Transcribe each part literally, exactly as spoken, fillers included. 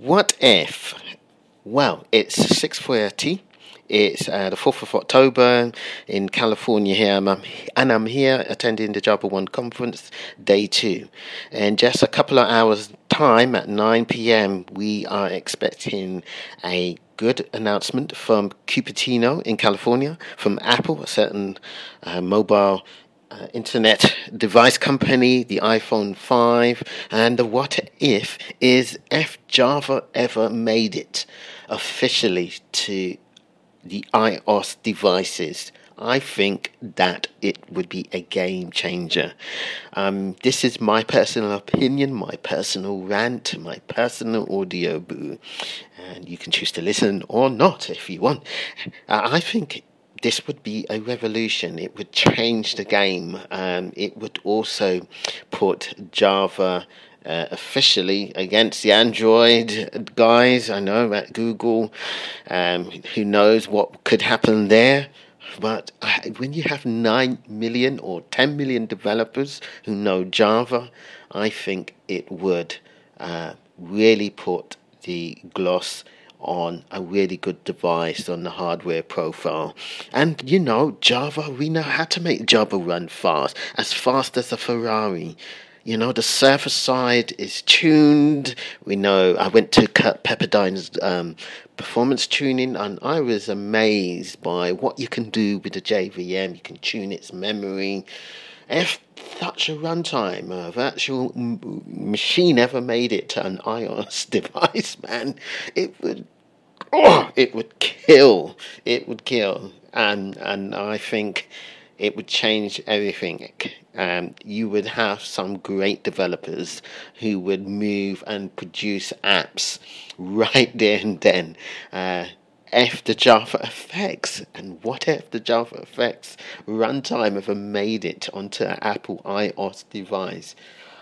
What if? Well, it's six thirty. It's uh, the fourth of October in California here, I'm, um, and I'm here attending the Java One conference, day two. And just a couple of hours' time at nine p.m., we are expecting a good announcement from Cupertino in California, from Apple, a certain uh, mobile Uh, internet device company, the iPhone five, and the what if is if Java ever made it officially to the iOS devices. I think that it would be a game changer. Um, this is my personal opinion, my personal rant, my personal audio boo, and you can choose to listen or not if you want. Uh, I think this would be a revolution. It would change the game. Um, it would also put Java uh, officially against the Android guys. I know at Google, um, who knows what could happen there. But uh, when you have nine million or ten million developers who know Java, I think it would uh, really put the gloss on a really good device on the hardware profile. And you know, Java, we know how to make Java run fast, as fast as a Ferrari. You know, the server side is tuned. We know, I went to Kurt Pepperdine's um, performance tuning, and I was amazed by what you can do with the J V M. You can tune its memory. If such a runtime, a virtual m- machine ever made it to an iOS device, man, it would, oh, it would kill. It would kill, and and I think it would change everything. Um, you would have some great developers who would move and produce apps right there and then. Uh, If the JavaFX, and what if the JavaFX runtime ever made it onto an Apple iOS device?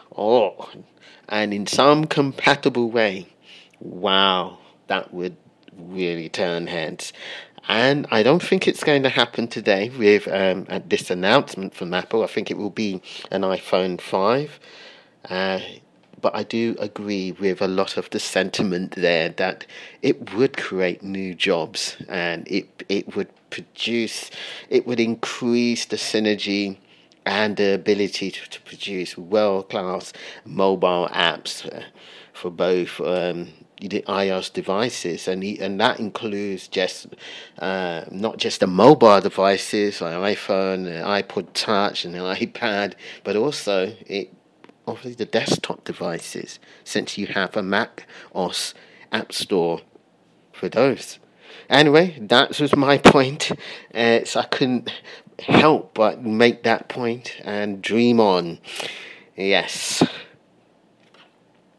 Oh, and in some compatible way, wow, that would really turn heads. And I don't think it's going to happen today with um, this announcement from Apple. I think it will be an iPhone five. Uh, but I do agree with a lot of the sentiment there that it would create new jobs, and it it would produce, it would increase the synergy and the ability to, to produce world-class mobile apps uh, for both um, the iOS devices, and the, and that includes just uh, not just the mobile devices like iPhone, the iPod Touch, and the iPad, but also it obviously the desktop devices, since you have a Mac O S App Store for those. Anyway, that was my point. Uh, so I couldn't help but make that point and dream on. Yes.